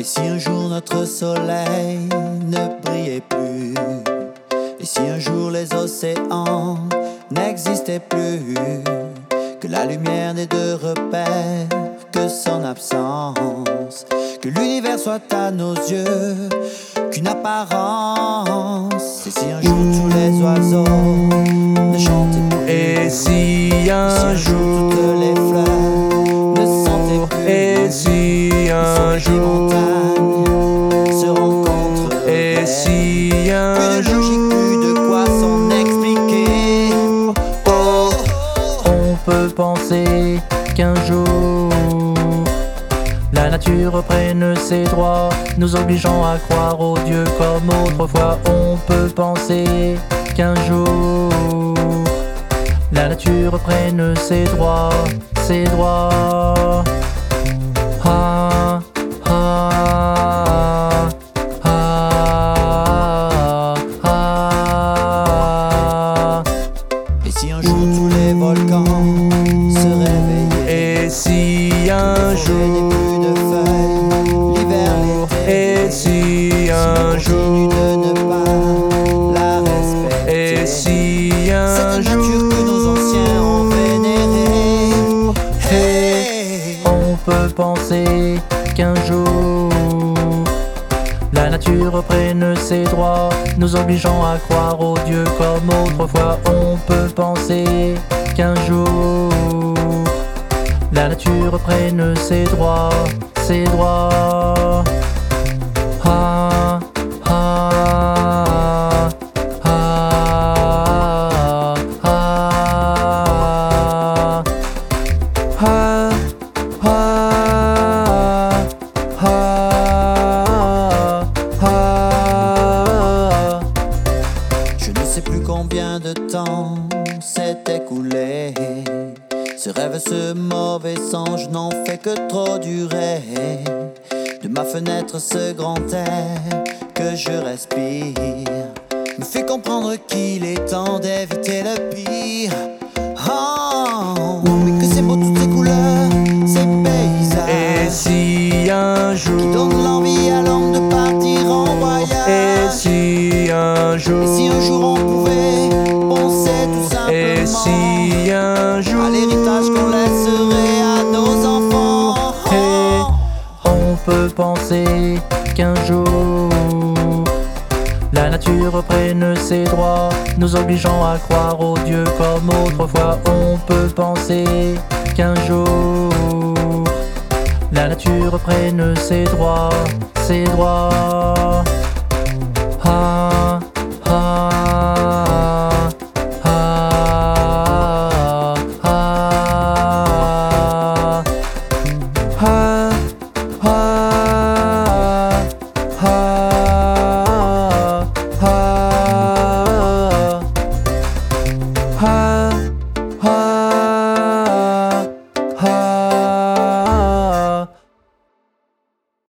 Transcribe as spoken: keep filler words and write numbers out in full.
si un jour notre soleil ne brillait plus? Et si un jour les océans n'existaient plus? Que la lumière n'ait de repère que son absence, que l'univers soit à nos yeux qu'une apparence. Et si un jour tous les oiseaux ne chantaient plus? Et si un, et si un jour, jour toutes les fleurs ne sentaient plus? Et si un jour montagnes se rencontrent? Et si un plus de jour logique, plus de quoi s'en expliquer. Oh, on peut penser qu'un jour la nature prenne ses droits, nous obligeant à croire aux dieux comme autrefois. On peut penser qu'un jour la nature prenne ses droits, ses droits. Ah, ah, ah, ah. et si un jour tous les volcans se réveillaient? Et si un Il n'y plus de feuilles, l'hiver, l'été. Et si un Continue jour de ne pas la respecter. Et si un cette jour nature que nos anciens ont vénérée. Hey, on peut penser qu'un jour la nature prenne ses droits, nous obligeant à croire aux dieux comme autrefois. On peut penser qu'un jour la nature prenne ses droits, ses droits. Ah, ah, ah, ah, ah, ah, ah, ah. je ne sais plus combien de temps s'est écoulé. Ce rêve, ce mauvais songe n'en fait que trop durer. De ma fenêtre, ce grand air que je respire me fait comprendre qu'il est temps d'éviter le pire. Oh, mais que c'est beau toutes ces couleurs, ces paysages. Et si un qui jour donnent l'envie à l'homme de partir en voyage. Et si un jour Et si un jour on pouvait penser tout simplement Et si un jour à l'héritage qu'on laisserait à nos enfants. Et on peut penser qu'un jour la nature prenne ses droits, nous obligeant à croire aux dieux comme autrefois. On peut penser qu'un jour la nature prenne ses droits, ses droits.